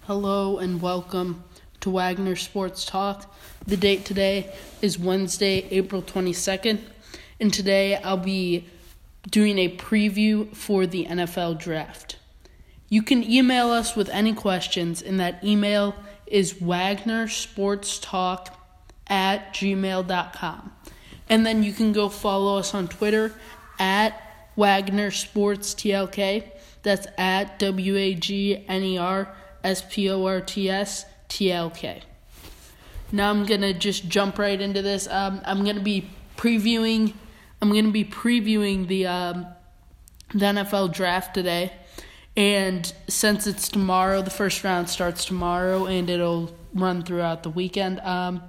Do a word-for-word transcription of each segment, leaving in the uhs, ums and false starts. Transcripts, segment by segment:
Hello and welcome to Wagner Sports Talk. The date today is Wednesday, April twenty-second, and today I'll be doing a preview for the N F L Draft. You can email us with any questions, and that email is wagnersportstalk at gmail dot com. And then you can go follow us on Twitter at WagnerSportsTLK. That's at W A G N E R S P O R T S T L K. Now I'm going to just jump right into this. Um, I'm going to be previewing I'm going to be previewing the um, the N F L Draft today. And since it's tomorrow, the first round starts tomorrow and it'll run throughout the weekend. Um,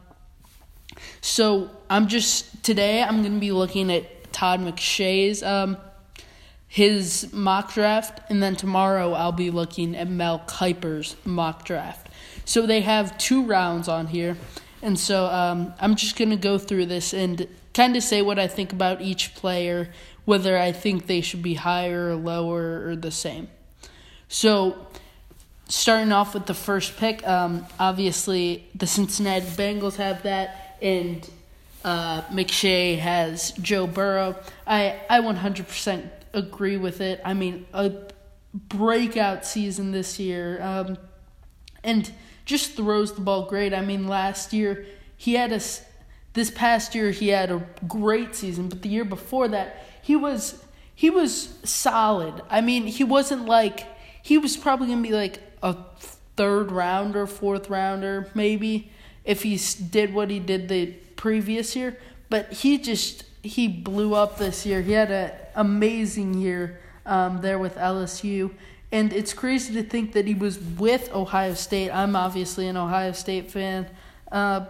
so I'm just today I'm going to be looking at Todd McShay's um his mock draft, and then tomorrow I'll be looking at Mel Kiper's mock draft. So they have two rounds on here, and so um, I'm just going to go through this and kind of say what I think about each player, whether I think they should be higher or lower or the same. So starting off with the first pick, um, obviously the Cincinnati Bengals have that, and uh, McShay has Joe Burrow. I, I one hundred percent agree with it. I mean, a breakout season this year, um, and just throws the ball great. I mean, last year he had a, this past year he had a great season, but the year before that he was he was solid. I mean, he wasn't like he was probably gonna be like a third rounder, fourth rounder, maybe if he did what he did the previous year. But he just he blew up this year. He had an amazing year um, there with L S U. And it's crazy to think that he was with Ohio State. I'm obviously an Ohio State fan. Uh,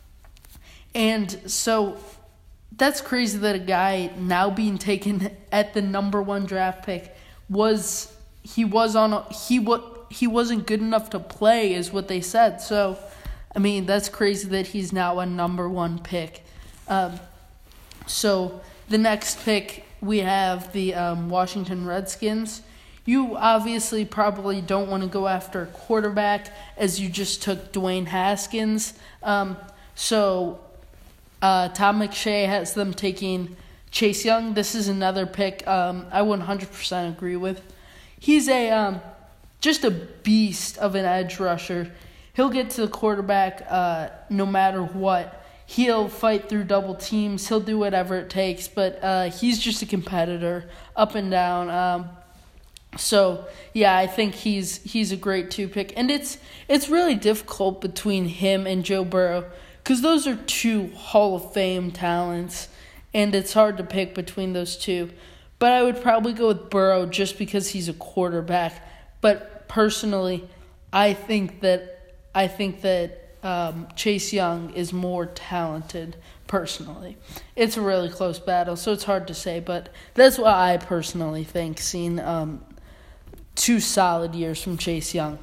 and so that's crazy that a guy now being taken at the number one draft pick was he was on a, he what he wasn't good enough to play is what they said. So I mean, that's crazy that he's now a number one pick. Um, So the next pick, we have the um, Washington Redskins. You obviously probably don't want to go after a quarterback as you just took Dwayne Haskins. Um, so uh, Tom McShay has them taking Chase Young. This is another pick um, I one hundred percent agree with. He's a um, just a beast of an edge rusher. He'll get to the quarterback uh, no matter what. He'll fight through double teams. He'll do whatever it takes. But uh, he's just a competitor up and down. Um, so, yeah, I think he's he's a great two-pick. And it's it's really difficult between him and Joe Burrow because those are two Hall of Fame talents. And it's hard to pick between those two. But I would probably go with Burrow just because he's a quarterback. But personally, I think that I think that Um, Chase Young is more talented personally. It's a really close battle, so it's hard to say, but that's what I personally think, seeing um, two solid years from Chase Young.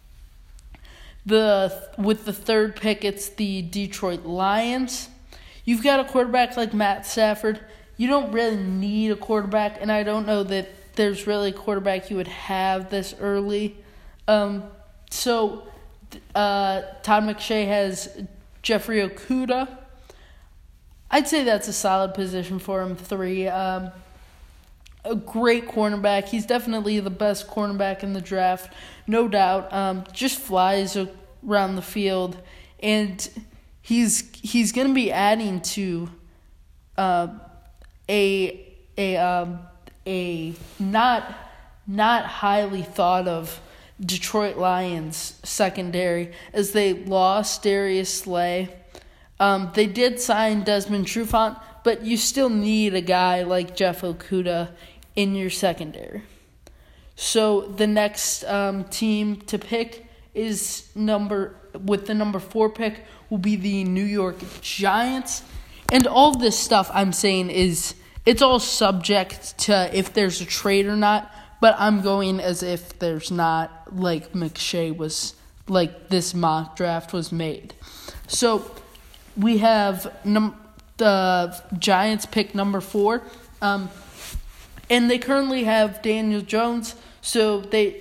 The With the third pick, it's the Detroit Lions. You've got a quarterback like Matt Stafford. You don't really need a quarterback, and I don't know that there's really a quarterback you would have this early. Um, so... Uh, Todd McShay has Jeffrey Okudah. I'd say that's a solid position for him, three. Um, a great cornerback. He's definitely the best cornerback in the draft, no doubt. Um, just flies around the field, and he's he's going to be adding to uh, a a um, a not not highly thought of Detroit Lions secondary as they lost Darius Slay. Um, they did sign Desmond Trufant, but you still need a guy like Jeff Okudah in your secondary. So the next um, team to pick is number with the number four pick will be the New York Giants. And all this stuff I'm saying is it's all subject to if there's a trade or not. But I'm going as if there's not, like McShay was, like this mock draft was made. So we have num- the Giants pick number four. Um, and they currently have Daniel Jones. So they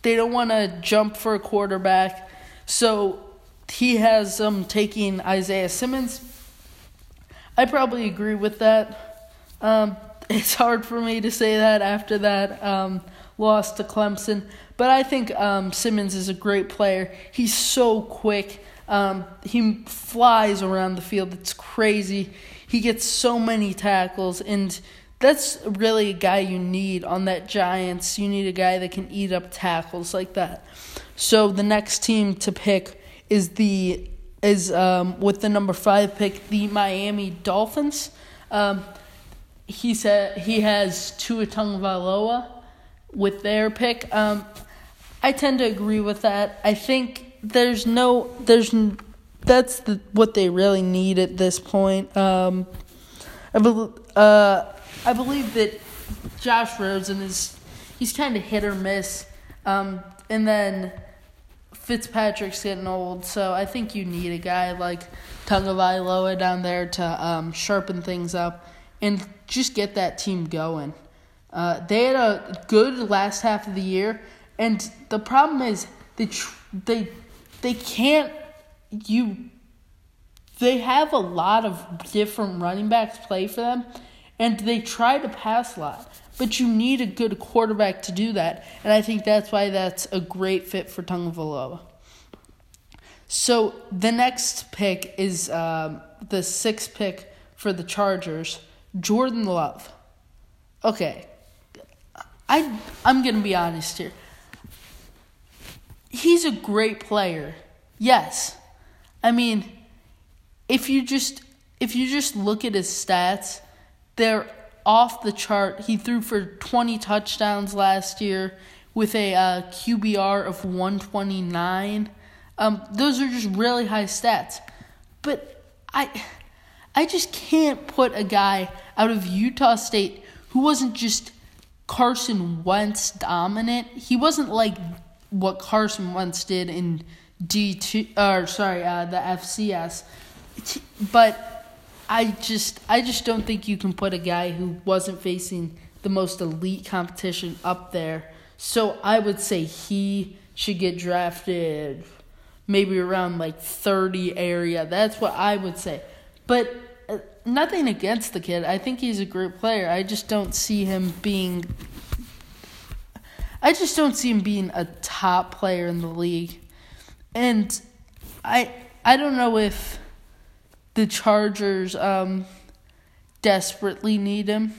they don't want to jump for a quarterback. So he has them um, taking Isaiah Simmons. I probably agree with that. Um, it's hard for me to say that after that um, loss to Clemson. But I think um, Simmons is a great player. He's so quick. Um, he flies around the field. It's crazy. He gets so many tackles, and that's really a guy you need on that Giants. You need a guy that can eat up tackles like that. So the next team to pick is the is um, with the number five pick, the Miami Dolphins. Um, he said he has Tua Tagovailoa with their pick. Um, I tend to agree with that. I think there's no there's that's the, what they really need at this point. Um, I believe uh, I believe that Josh Rosen is he's kind of hit or miss, um, and then Fitzpatrick's getting old, so I think you need a guy like Tagovailoa down there to um, sharpen things up and just get that team going. Uh, they had a good last half of the year, and the problem is they tr- they they can't you. They have a lot of different running backs play for them, and they try to pass a lot. But you need a good quarterback to do that, and I think that's why that's a great fit for Tagovailoa. So the next pick is um, the sixth pick for the Chargers, Jordan Love. Okay, I I'm gonna be honest here. He's a great player, yes. I mean, if you just if you just look at his stats, they're off the chart. He threw for twenty touchdowns last year with a uh, Q B R of one twenty-nine. Um, those are just really high stats. But I I just can't put a guy out of Utah State who wasn't just Carson Wentz dominant. He wasn't like what Carson Wentz did in D two, or sorry, uh, the F C S. But I just I just don't think you can put a guy who wasn't facing the most elite competition up there. So I would say he should get drafted maybe around like thirty area. That's what I would say. But uh, nothing against the kid. I think he's a great player. I just don't see him being I just don't see him being a top player in the league. And I I don't know if the Chargers um, desperately need him,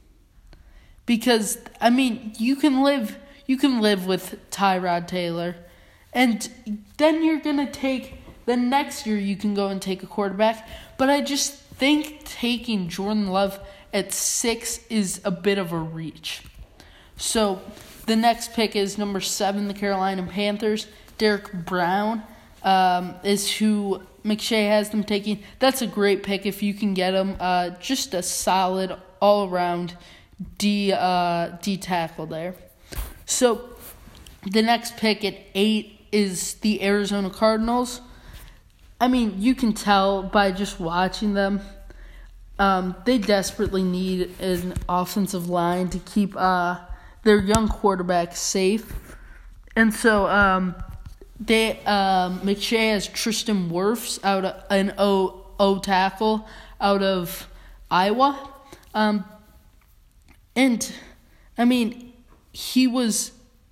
because I mean you can live you can live with Tyrod Taylor, and then you're gonna take the next year you can go and take a quarterback. But I just think taking Jordan Love at six is a bit of a reach. So the next pick is number seven, the Carolina Panthers. Derek Brown um, is who McShay has them taking. That's a great pick if you can get him. Uh, just a solid all-around D uh, D tackle there. So the next pick at eight is the Arizona Cardinals. I mean, you can tell by just watching them. Um, they desperately need an offensive line to keep uh, their young quarterback safe. And so um, they um, McShay has Tristan Wirfs, out of, an O, O tackle out of Iowa. Um, and, I mean, he was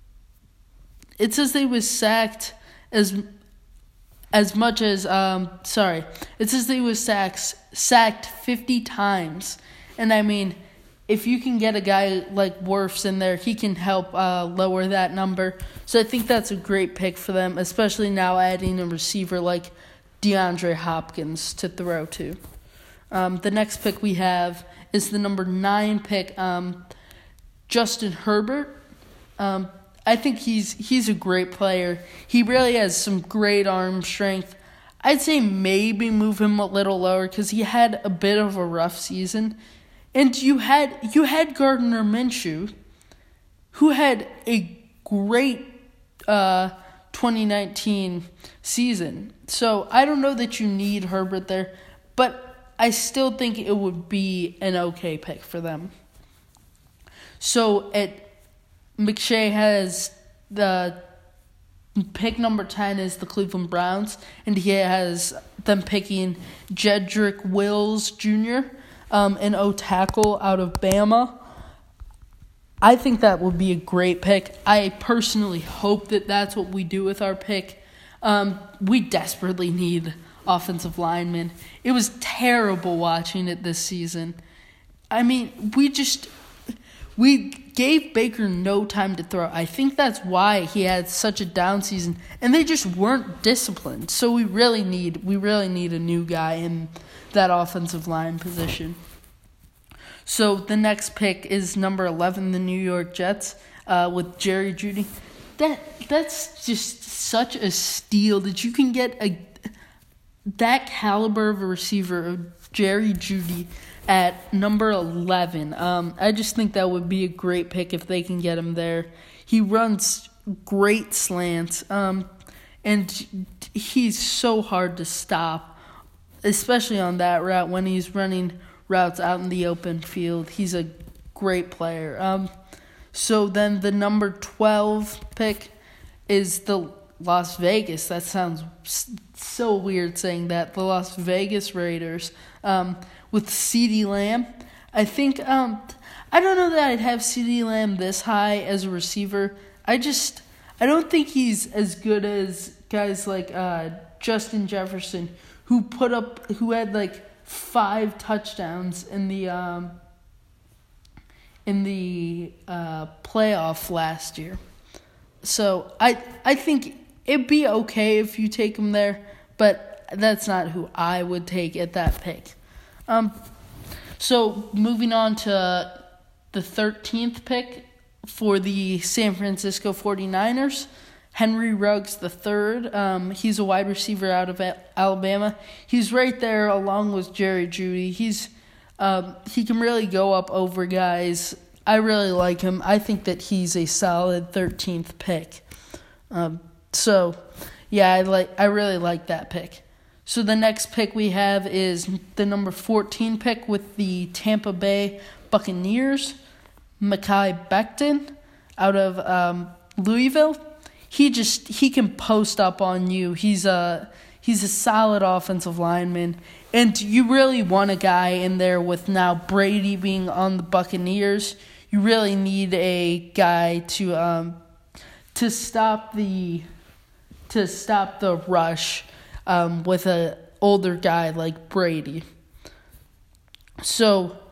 – it says they was sacked as as much as um, – sorry. It says they was sacked, sacked fifty times. And, I mean – if you can get a guy like Wirfs in there, he can help uh, lower that number. So I think that's a great pick for them, especially now adding a receiver like DeAndre Hopkins to throw to. Um, the next pick we have is the number nine pick, um, Justin Herbert. Um, I think he's he's a great player. He really has some great arm strength. I'd say maybe move him a little lower because he had a bit of a rough season. And you had you had Gardner Minshew, who had a great uh, twenty nineteen season. So I don't know that you need Herbert there, but I still think it would be an okay pick for them. So at McShay has the pick number ten is the Cleveland Browns, and he has them picking Jedrick Wills Junior, um, an O-tackle out of Bama. I think that would be a great pick. I personally hope that that's what we do with our pick. Um, we desperately need offensive linemen. It was terrible watching it this season. I mean, we just we gave Baker no time to throw. I think that's why he had such a down season, and they just weren't disciplined. So we really need we really need a new guy in that offensive line position. So the next pick is number eleven, the New York Jets, uh, with Jerry Jeudy. That that's just such a steal that you can get a that caliber of a receiver of Jerry Jeudy at number eleven. Um, I just think that would be a great pick if they can get him there. He runs great slants, um, and he's so hard to stop, especially on that route when he's running routes out in the open field. He's a great player. Um, so then the number twelve pick is the Las Vegas. That sounds so weird saying that. The Las Vegas Raiders um, with CeeDee Lamb. I think, um, I don't know that I'd have CeeDee Lamb this high as a receiver. I just, I don't think he's as good as guys like uh, Justin Jefferson, who put up, who had like five touchdowns in the um, in the uh, playoff last year. So I I think it'd be okay if you take him there, but that's not who I would take at that pick. Um, so moving on to the thirteenth pick for the San Francisco forty-niners, Henry Ruggs the third. Um, he's a wide receiver out of Alabama. He's right there along with Jerry Jeudy. He's um, he can really go up over guys. I really like him. I think that he's a solid thirteenth pick. Um, so, yeah, I like I really like that pick. So the next pick we have is the number fourteen pick with the Tampa Bay Buccaneers, Mekhi Becton out of um, Louisville. He just he can post up on you. He's a he's a solid offensive lineman, and you really want a guy in there with now Brady being on the Buccaneers. You really need a guy to um to stop the to stop the rush um with a older guy like Brady. So,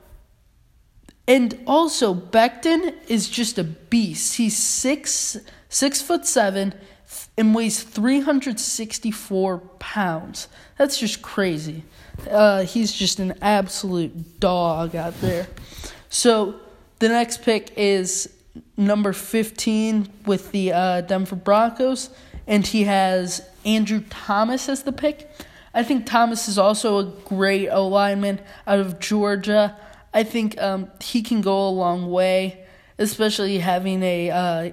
and also Becton is just a beast. He's six six foot seven and weighs three hundred sixty-four pounds. That's just crazy. Uh, he's just an absolute dog out there. So the next pick is number fifteen with the uh, Denver Broncos, and he has Andrew Thomas as the pick. I think Thomas is also a great O-lineman out of Georgia. I think um, he can go a long way, especially having a uh,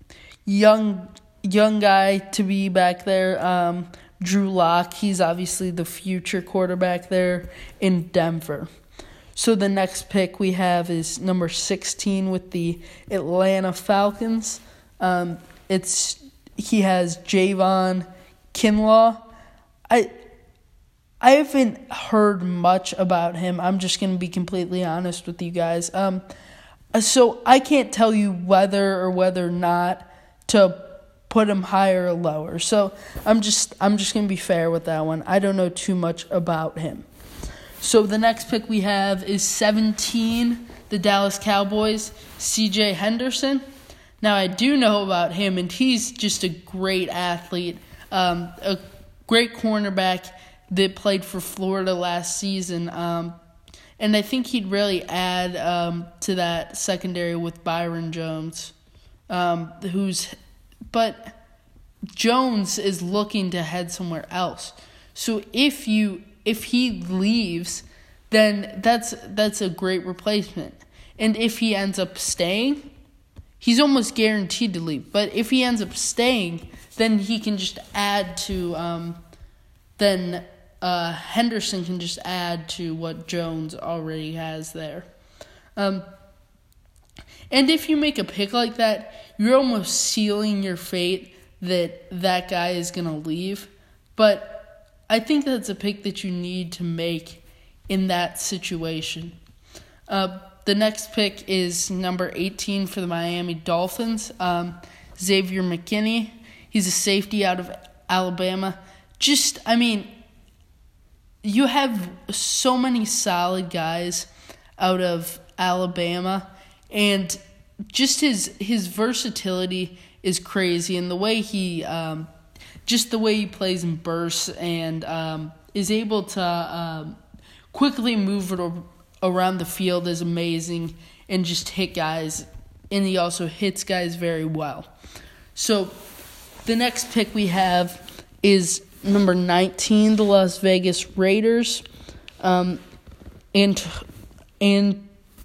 young young guy to be back there. Um, Drew Lock, he's obviously the future quarterback there in Denver. So the next pick we have is number sixteen with the Atlanta Falcons. Um, it's he has Javon Kinlaw. I I haven't heard much about him. I'm just going to be completely honest with you guys. Um, so I can't tell you whether or whether or not to put him higher or lower. So I'm just I'm just going to be fair with that one. I don't know too much about him. So the next pick we have is seventeen, the Dallas Cowboys, C J Henderson. Now, I do know about him, and he's just a great athlete, um, a great cornerback that played for Florida last season. Um, and I think he'd really add um, to that secondary with Byron Jones, um, who's – but Jones is looking to head somewhere else. So if you – if he leaves, then that's that's a great replacement. And if he ends up staying, he's almost guaranteed to leave. But if he ends up staying, then he can just add to um, then uh, Henderson can just add to what Jones already has there. Um, And if you make a pick like that, you're almost sealing your fate that that guy is going to leave. But I think that's a pick that you need to make in that situation. Uh, the next pick is number eighteen for the Miami Dolphins, um, Xavier McKinney. He's a safety out of Alabama. Just, I mean, you have so many solid guys out of Alabama, and just his his versatility is crazy, and the way he, um, just the way he plays in bursts and um, is able to um, quickly move it around the field is amazing, and just hit guys, and he also hits guys very well. So the next pick we have is number nineteen, the Las Vegas Raiders, um, and and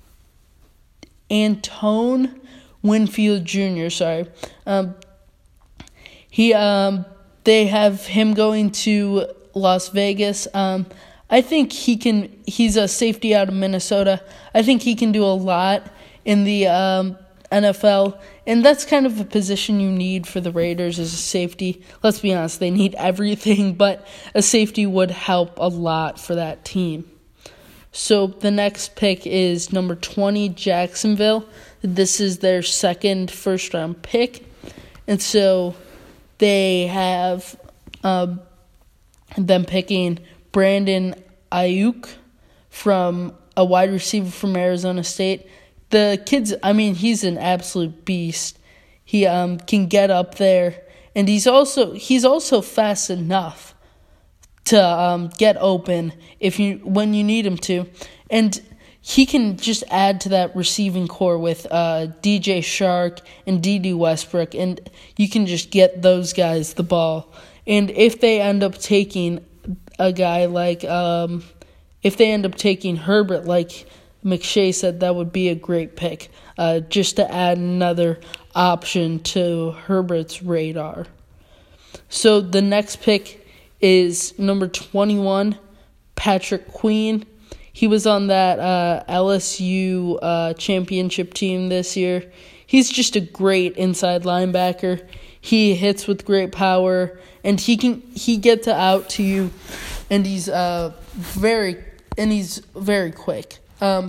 Antone Winfield Junior Sorry, um, he um they have him going to Las Vegas. Um, I think he can. He's a safety out of Minnesota. I think he can do a lot in the um, N F L, and that's kind of a position you need for the Raiders as a safety. Let's be honest, they need everything, but a safety would help a lot for that team. So the next pick is number twenty, Jacksonville. This is their second first-round pick, and so they have um, them picking Brandon Ayuk from a wide receiver from Arizona State. The kid's, I mean, he's an absolute beast. He um, can get up there, and he's also he's also fast enough to um, get open if you when you need him to, and he can just add to that receiving core with uh, D J Shark and D D Westbrook, and you can just get those guys the ball. And if they end up taking a guy like, um, if they end up taking Herbert, like McShay said, that would be a great pick, uh, just to add another option to Herbert's radar. So the next pick is number twenty-one, Patrick Queen. He was on that uh, L S U uh, championship team this year. He's just a great inside linebacker. He hits with great power, and he can he gets out to you, and he's uh very and he's very quick. Um.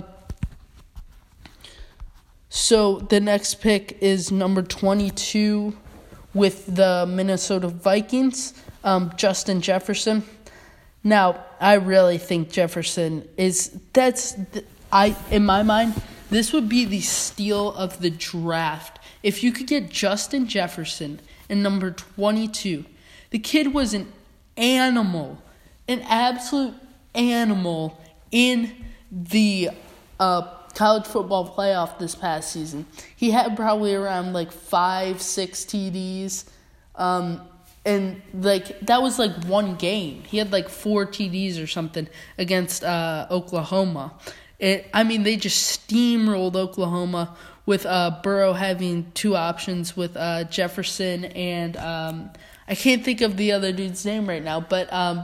So the next pick is number twenty-two with the Minnesota Vikings, um, Justin Jefferson. Now, I really think Jefferson is that's I in my mind this would be the steal of the draft if you could get Justin Jefferson in number twenty-two. The kid was an animal, an absolute animal in the uh, college football playoff this past season. He had probably around like five, six T Ds. Um, and like that was like one game. He had like four T Ds or something against uh, Oklahoma. It, I mean, they just steamrolled Oklahoma with uh, Burrow having two options with uh, Jefferson and um, I can't think of the other dude's name right now, but um,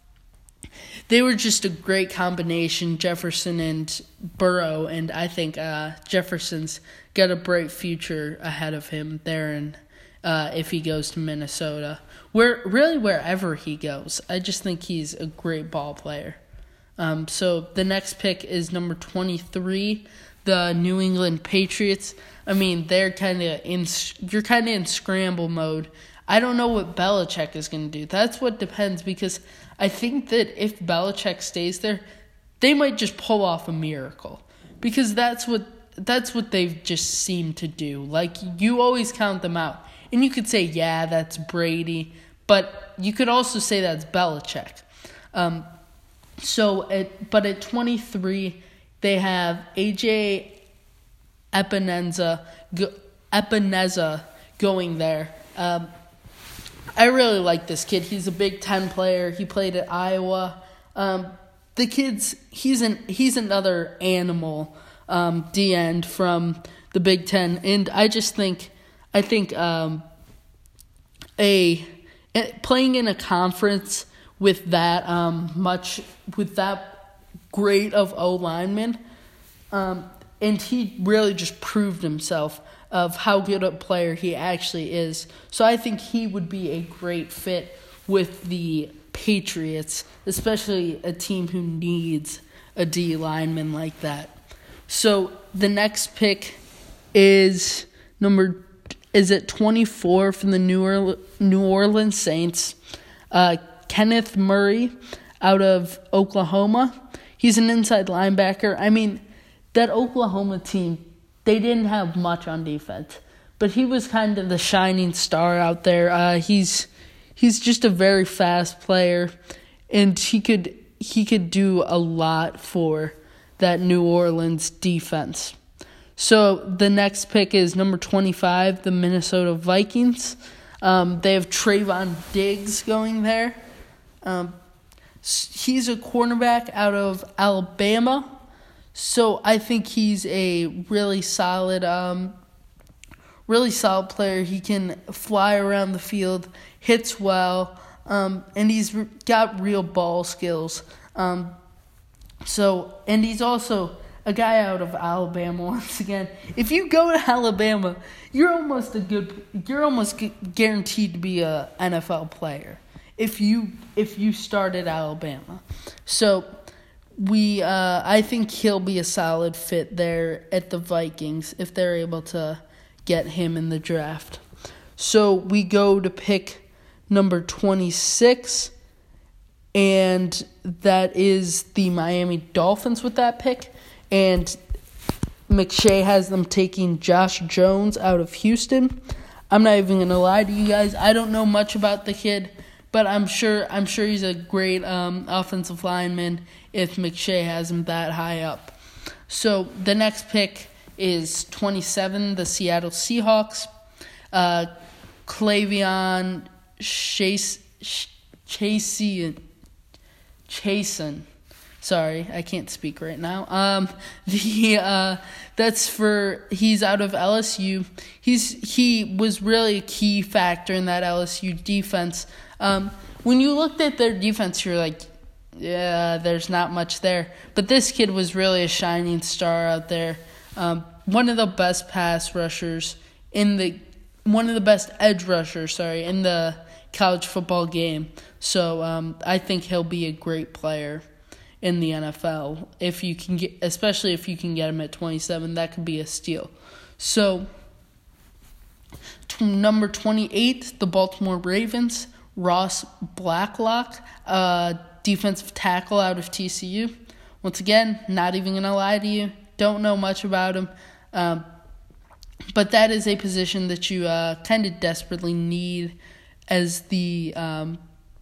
they were just a great combination, Jefferson and Burrow, and I think uh, Jefferson's got a bright future ahead of him there, and uh, if he goes to Minnesota, where really wherever he goes, I just think he's a great ball player. Um, so the next pick is number twenty-three, the New England Patriots. I mean, they're kind of in you're kind of in scramble mode. I don't know what Belichick is going to do. That's what depends, because I think that if Belichick stays there, they might just pull off a miracle, because that's what that's what they've just seemed to do. Like, you always count them out, and you could say, yeah, that's Brady, but you could also say that's Belichick. Um, so, at, but at twenty-three, they have A J Epineza, go, Epineza going there. Um, I really like this kid. He's a Big Ten player. He played at Iowa. Um, the kid's he's an he's another animal um, D end from the Big Ten, and I just think I think um, a playing in a conference with that um, much with that great of O linemen, um, and he really just proved himself of how good a player he actually is. So I think he would be a great fit with the Patriots, especially a team who needs a D lineman like that. So the next pick is number is at twenty-four from the New Orleans, New Orleans Saints, uh, Kenneth Murray out of Oklahoma. He's an inside linebacker. I mean, that Oklahoma team, they didn't have much on defense, but he was kind of the shining star out there. Uh, he's he's just a very fast player, and he could he could do a lot for that New Orleans defense. So the next pick is number twenty-five, the Minnesota Vikings. Um, they have Trayvon Diggs going there. Um, he's a cornerback out of Alabama. So I think he's a really solid, um, really solid player. He can fly around the field, hits well, um, and he's got real ball skills. Um, so, and he's also a guy out of Alabama. Once again, if you go to Alabama, you're almost a good, you're almost guaranteed to be a N F L player if you if you start at Alabama. So. We, uh, I think he'll be a solid fit there at the Vikings if they're able to get him in the draft. So we go to pick number twenty-six, and that is the Miami Dolphins with that pick. And McShay has them taking Josh Jones out of Houston. I'm not even gonna lie to you guys. I don't know much about the kid, but I'm sure I'm sure he's a great um, offensive lineman if McShay has him that high up. So the next pick is twenty-seven, the Seattle Seahawks. Uh, Clavion Chase, Chasen. Chasen. Sorry, I can't speak right now. Um, the uh, that's for he's out of L S U. He's he was really a key factor in that L S U defense. Um, when you looked at their defense, you're like, yeah, there's not much there. But this kid was really a shining star out there. Um, one of the best pass rushers in the, one of the best edge rushers, sorry, in the college football game. So um, I think he'll be a great player in the N F L if you can get, especially if you can get him at twenty-seven. That could be a steal. So t- number twenty-eight, the Baltimore Ravens, Ross Blacklock, uh, defensive tackle out of T C U. Once again, not even going to lie to you. Don't know much about him. Um, but that is a position that you uh, kind of desperately need as the um,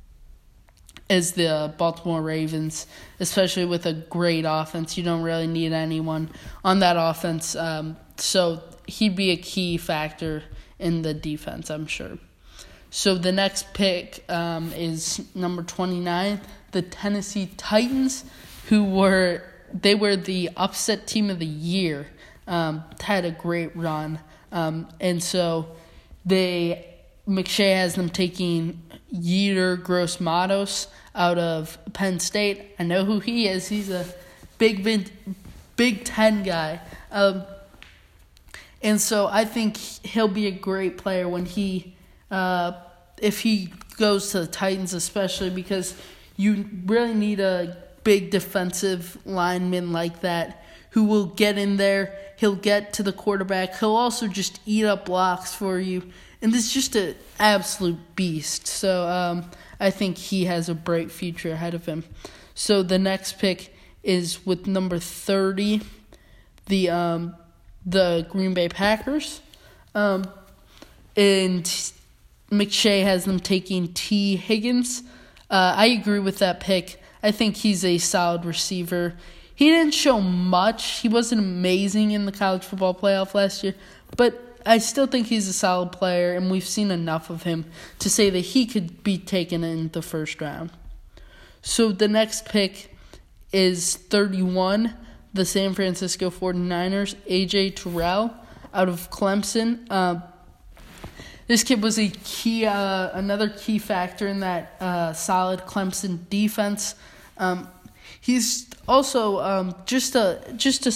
as the Baltimore Ravens, especially with a great offense. You don't really need anyone on that offense. Um, so he'd be a key factor in the defense, I'm sure. So the next pick um, is number twenty-nine, the Tennessee Titans, who were they were the upset team of the year. Um, had a great run, um, and so they McShay has them taking Yetur Gross-Matos out of Penn State. I know who he is. He's a big Big, Big Ten guy, um, and so I think he'll be a great player when he. Uh, if he goes to the Titans, especially because you really need a big defensive lineman like that who will get in there. He'll get to the quarterback. He'll also just eat up blocks for you. And this is just an absolute beast. So um, I think he has a bright future ahead of him. So the next pick is with number thirty, the um, the Green Bay Packers. Um, and McShay has them taking T. Higgins. Uh, I agree with that pick. I think he's a solid receiver. He didn't show much. He wasn't amazing in the college football playoff last year, but I still think he's a solid player, and we've seen enough of him to say that he could be taken in the first round. So the next pick is thirty-one, the San Francisco forty-niners, A J Terrell out of Clemson. Uh, This kid was a key, uh, another key factor in that uh, solid Clemson defense. Um, he's also um, just a just a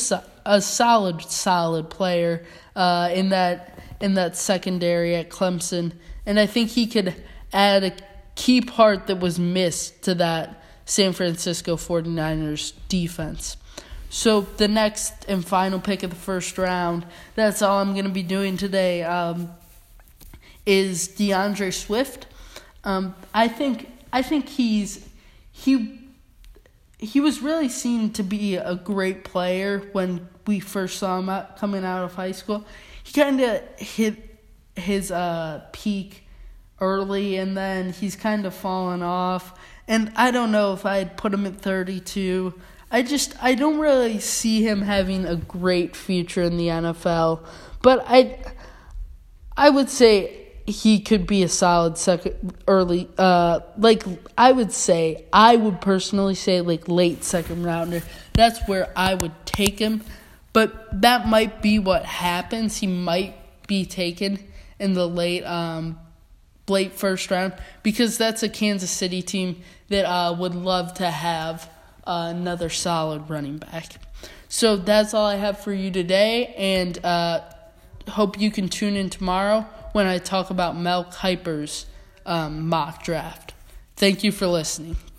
a solid, solid player uh, in that in that secondary at Clemson, and I think he could add a key part that was missed to that San Francisco forty-niners defense. So the next and final pick of the first round, that's all I'm going to be doing today, um, is DeAndre Swift. Um, I think I think he's he he was really seen to be a great player when we first saw him out, coming out of high school. He kind of hit his uh, peak early, and then he's kind of fallen off. And I don't know if I'd put him at thirty-two. I just I don't really see him having a great future in the N F L. But I I would say he could be a solid second early uh like I would say I would personally say like late second rounder. That's where I would take him. But that might be what happens. He might be taken in the late um late first round, because that's a Kansas City team that uh would love to have uh, another solid running back. So that's all I have for you today, and uh hope you can tune in tomorrow when I talk about Mel Kiper's um, mock draft. Thank you for listening.